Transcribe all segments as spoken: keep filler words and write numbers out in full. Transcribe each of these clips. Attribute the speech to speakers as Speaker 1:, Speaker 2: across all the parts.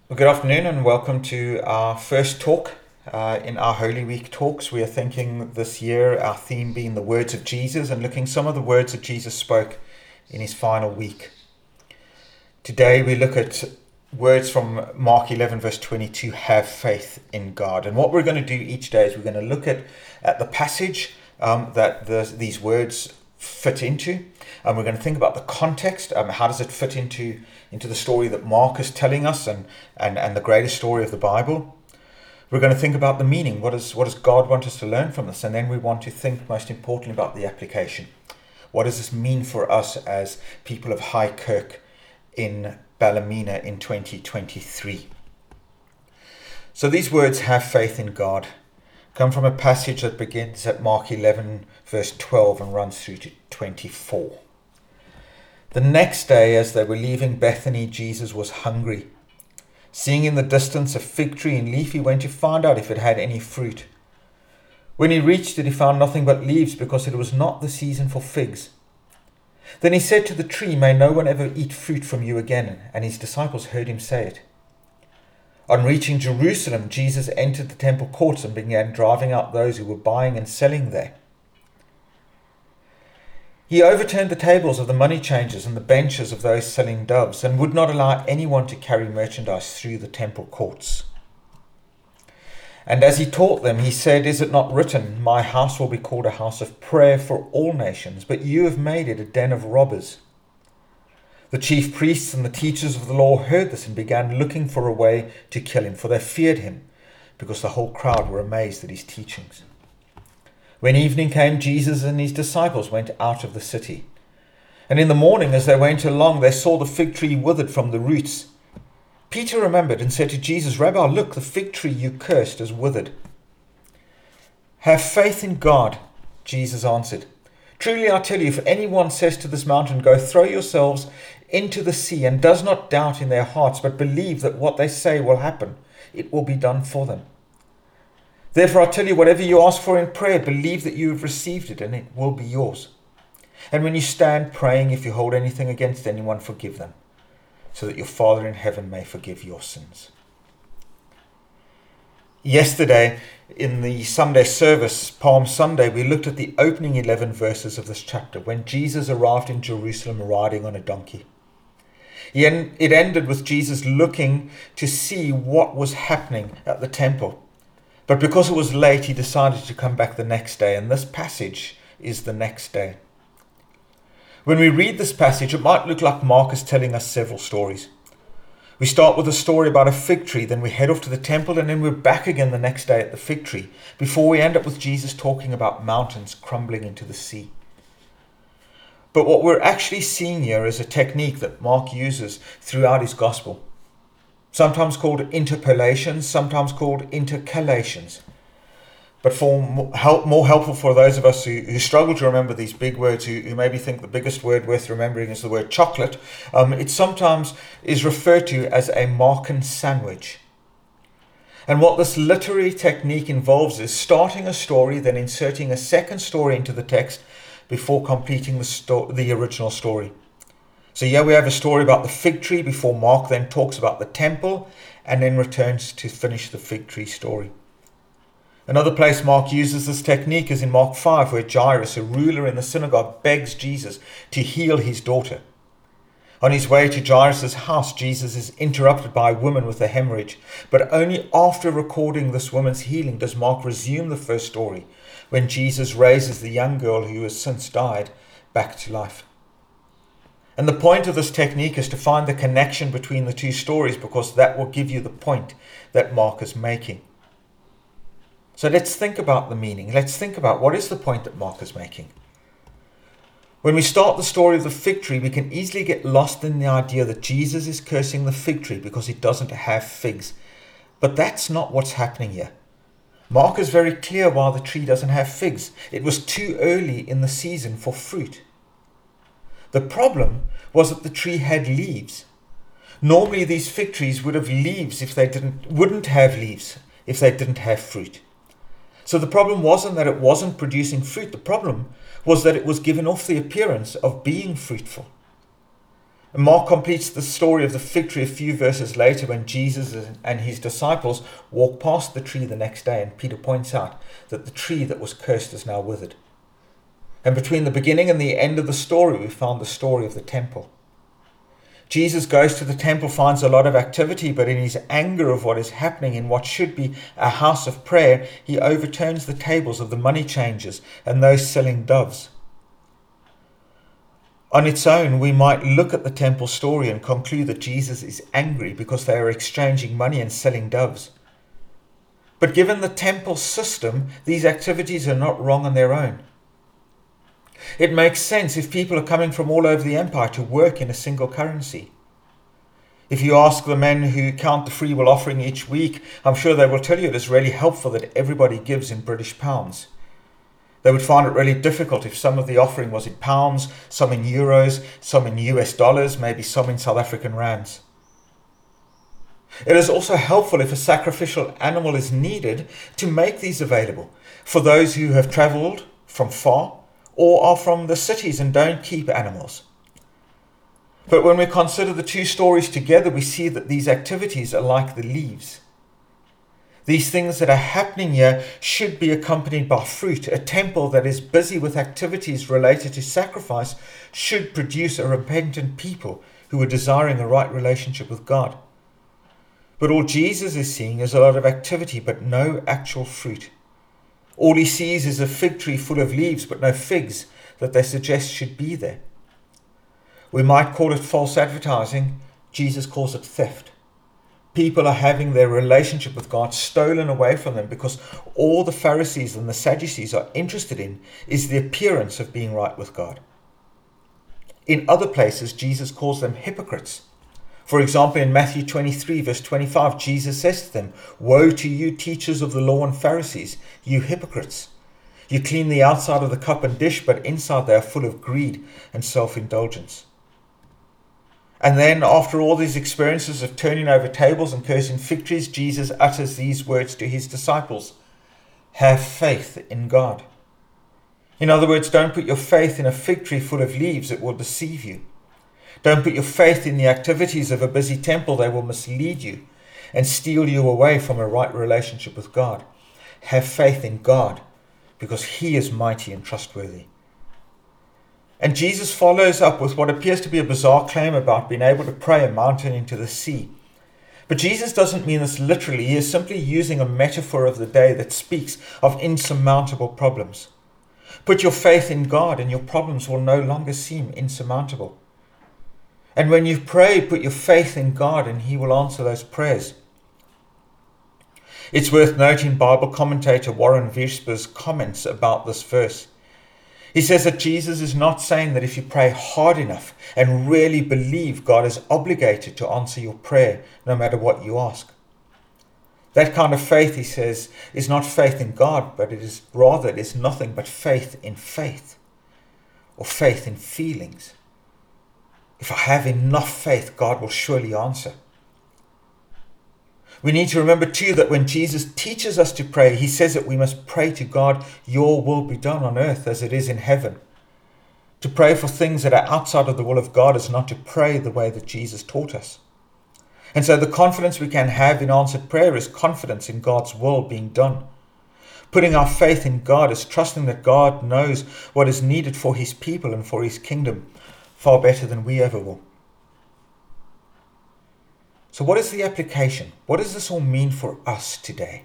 Speaker 1: Well, good afternoon and welcome to our first talk uh, in our Holy Week talks. We are thinking this year, our theme being the words of Jesus and looking some of the words that Jesus spoke in his final week. Today we look at words from Mark eleven verse twenty-two, have faith in God. And what we're going to do each day is we're going to look at, at the passage um, that the, these words fit into. And we're going to think about the context. Um, how does it fit into, into the story that Mark is telling us and, and, and the greatest story of the Bible? We're going to think about the meaning. What, is, what does God want us to learn from this? And then we want to think most importantly about the application. What does this mean for us as people of High Kirk in Ballymena in twenty twenty-three? So these words, have faith in God, come from a passage that begins at Mark eleven verse twelve and runs through to twenty-four. The next day, as they were leaving Bethany, Jesus was hungry. Seeing in the distance a fig tree in leaf, he went to find out if it had any fruit. When he reached it, he found nothing but leaves, because it was not the season for figs. Then he said to the tree, "May no one ever eat fruit from you again." And his disciples heard him say it. On reaching Jerusalem, Jesus entered the temple courts and began driving out those who were buying and selling there. He overturned the tables of the money changers and the benches of those selling doves, and would not allow anyone to carry merchandise through the temple courts. And as he taught them, he said, "Is it not written, 'My house will be called a house of prayer for all nations,' but you have made it a den of robbers." The chief priests and the teachers of the law heard this and began looking for a way to kill him, for they feared him, because the whole crowd were amazed at his teachings. When evening came, Jesus and his disciples went out of the city. And in the morning, as they went along, they saw the fig tree withered from the roots. Peter remembered and said to Jesus, "Rabbi, look, the fig tree you cursed is withered." "Have faith in God," Jesus answered. "Truly I tell you, if anyone says to this mountain, 'Go throw yourselves into the sea,' and does not doubt in their hearts, but believe that what they say will happen, it will be done for them. Therefore I tell you, whatever you ask for in prayer, believe that you have received it, and it will be yours. And when you stand praying, if you hold anything against anyone, forgive them, so that your Father in heaven may forgive your sins." Yesterday, in the Sunday service, Palm Sunday, we looked at the opening eleven verses of this chapter, when Jesus arrived in Jerusalem riding on a donkey. It ended with Jesus looking to see what was happening at the temple. But because it was late, he decided to come back the next day, and this passage is the next day. When we read this passage, it might look like Mark is telling us several stories. We start with a story about a fig tree, then we head off to the temple, and then we're back again the next day at the fig tree, before we end up with Jesus talking about mountains crumbling into the sea. But what we're actually seeing here is a technique that Mark uses throughout his gospel. Sometimes called interpolations, sometimes called intercalations. But for more, help, more helpful for those of us who, who struggle to remember these big words, who, who maybe think the biggest word worth remembering is the word chocolate, um, it sometimes is referred to as a Markan sandwich. And what this literary technique involves is starting a story, then inserting a second story into the text before completing the, sto- the original story. So here we have a story about the fig tree before Mark then talks about the temple and then returns to finish the fig tree story. Another place Mark uses this technique is in Mark five, where Jairus, a ruler in the synagogue, begs Jesus to heal his daughter. On his way to Jairus' house, Jesus is interrupted by a woman with a hemorrhage, but only after recording this woman's healing does Mark resume the first story, when Jesus raises the young girl who has since died back to life. And the point of this technique is to find the connection between the two stories, because that will give you the point that Mark is making. So let's think about the meaning. Let's think about what is the point that Mark is making. When we start the story of the fig tree, we can easily get lost in the idea that Jesus is cursing the fig tree because it doesn't have figs. But that's not what's happening here. Mark is very clear why the tree doesn't have figs. It was too early in the season for fruit. The problem was that the tree had leaves. Normally these fig trees would have leaves if they didn't wouldn't have leaves if they didn't have fruit. So the problem wasn't that it wasn't producing fruit. The problem was that it was given off the appearance of being fruitful. And Mark completes the story of the fig tree a few verses later when Jesus and his disciples walk past the tree the next day, and Peter points out that the tree that was cursed is now withered. And between the beginning and the end of the story, we found the story of the temple. Jesus goes to the temple, finds a lot of activity, but in his anger of what is happening in what should be a house of prayer, he overturns the tables of the money changers and those selling doves. On its own, we might look at the temple story and conclude that Jesus is angry because they are exchanging money and selling doves. But given the temple system, these activities are not wrong on their own. It makes sense if people are coming from all over the empire to work in a single currency. If you ask the men who count the free will offering each week, I'm sure they will tell you it is really helpful that everybody gives in British pounds. They would find it really difficult if some of the offering was in pounds, some in euros, some in U S dollars, maybe some in South African rands. It is also helpful if a sacrificial animal is needed to make these available for those who have travelled from far or are from the cities and don't keep animals. But when we consider the two stories together, we see that these activities are like the leaves. These things that are happening here should be accompanied by fruit. A temple that is busy with activities related to sacrifice should produce a repentant people who are desiring a right relationship with God. But all Jesus is seeing is a lot of activity, but no actual fruit. All he sees is a fig tree full of leaves, but no figs that they suggest should be there. We might call it false advertising. Jesus calls it theft. People are having their relationship with God stolen away from them because all the Pharisees and the Sadducees are interested in is the appearance of being right with God. In other places, Jesus calls them hypocrites. For example, in Matthew twenty-three, verse twenty-five, Jesus says to them, "Woe to you, teachers of the law and Pharisees, you hypocrites! You clean the outside of the cup and dish, but inside they are full of greed and self-indulgence." And then, after all these experiences of turning over tables and cursing fig trees, Jesus utters these words to his disciples: "Have faith in God." In other words, don't put your faith in a fig tree full of leaves, it will deceive you. Don't put your faith in the activities of a busy temple, they will mislead you and steal you away from a right relationship with God. Have faith in God, because he is mighty and trustworthy. And Jesus follows up with what appears to be a bizarre claim about being able to pray a mountain into the sea. But Jesus doesn't mean this literally. He is simply using a metaphor of the day that speaks of insurmountable problems. Put your faith in God and your problems will no longer seem insurmountable. And when you pray, put your faith in God and he will answer those prayers. It's worth noting Bible commentator Warren Wiersbe's comments about this verse. He says that Jesus is not saying that if you pray hard enough and really believe, God is obligated to answer your prayer no matter what you ask. That kind of faith, he says, is not faith in God, but it is rather it is nothing but faith in faith, or faith in feelings. If I have enough faith, God will surely answer. We need to remember too that when Jesus teaches us to pray, he says that we must pray to God, "Your will be done on earth as it is in heaven." To pray for things that are outside of the will of God is not to pray the way that Jesus taught us. And so the confidence we can have in answered prayer is confidence in God's will being done. Putting our faith in God is trusting that God knows what is needed for his people and for his kingdom far better than we ever will. So what is the application? What does this all mean for us today?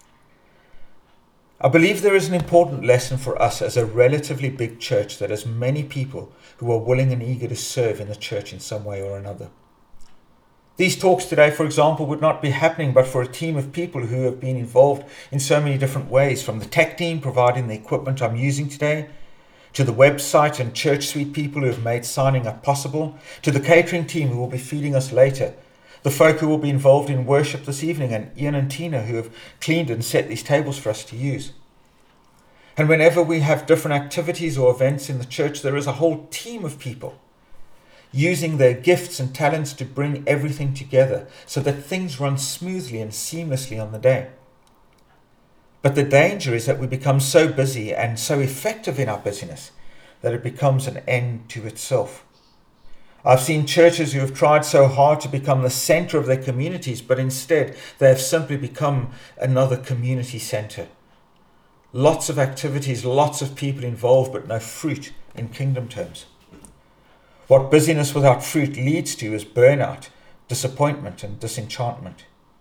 Speaker 1: I believe there is an important lesson for us as a relatively big church that has many people who are willing and eager to serve in the church in some way or another. These talks today, for example, would not be happening but for a team of people who have been involved in so many different ways, from the tech team providing the equipment I'm using today, to the website and church suite people who have made signing up possible, to the catering team who will be feeding us later, the folk who will be involved in worship this evening, and Ian and Tina who have cleaned and set these tables for us to use. And whenever we have different activities or events in the church, there is a whole team of people using their gifts and talents to bring everything together so that things run smoothly and seamlessly on the day. But the danger is that we become so busy and so effective in our busyness that it becomes an end to itself. I've seen churches who have tried so hard to become the center of their communities, but instead they have simply become another community center. Lots of activities, lots of people involved, but no fruit in kingdom terms. What busyness without fruit leads to is burnout, disappointment, and disenchantment.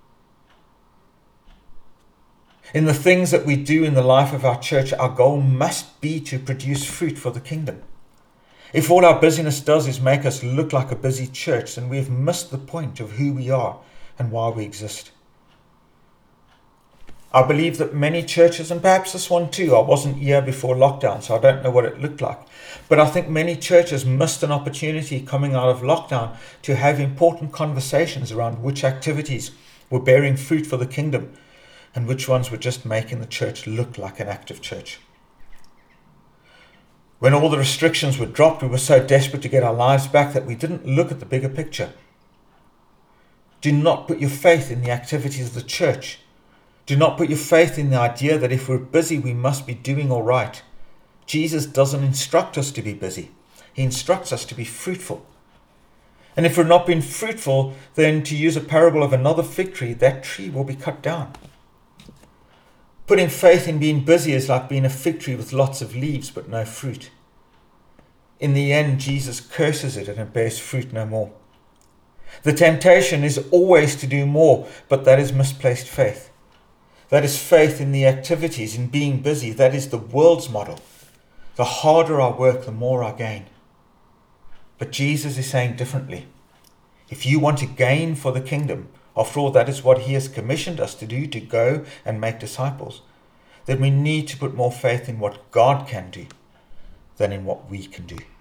Speaker 1: In the things that we do in the life of our church, our goal must be to produce fruit for the kingdom. If all our busyness does is make us look like a busy church, then we have missed the point of who we are and why we exist. I believe that many churches, and perhaps this one too, I wasn't here before lockdown, so I don't know what it looked like, but I think many churches missed an opportunity coming out of lockdown to have important conversations around which activities were bearing fruit for the kingdom and which ones were just making the church look like an active church. When all the restrictions were dropped, we were so desperate to get our lives back that we didn't look at the bigger picture. Do not put your faith in the activities of the church. Do not put your faith in the idea that if we're busy, we must be doing all right. Jesus doesn't instruct us to be busy. He instructs us to be fruitful. And if we're not being fruitful, then to use a parable of another fig tree, that tree will be cut down. Putting faith in being busy is like being a fig tree with lots of leaves but no fruit. In the end, Jesus curses it and it bears fruit no more. The temptation is always to do more, but that is misplaced faith. That is faith in the activities, in being busy. That is the world's model. The harder our work, the more our gain. But Jesus is saying differently. If you want to gain for the kingdom, after all, that is what he has commissioned us to do, to go and make disciples, then we need to put more faith in what God can do than in what we can do.